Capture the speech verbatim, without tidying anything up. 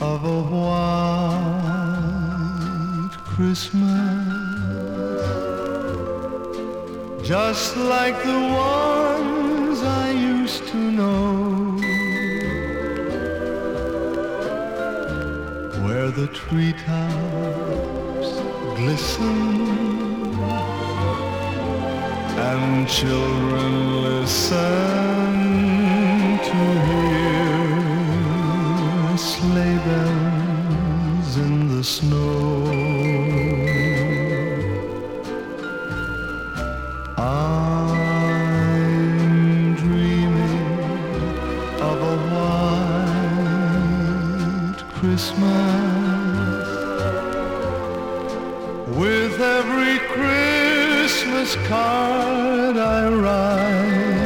of a white Christmas, just like the ones I used to know, where the treetops glisten and children listen to hear sleigh bells in the snow. I'm dreaming of a white Christmas, with every Christmas card I write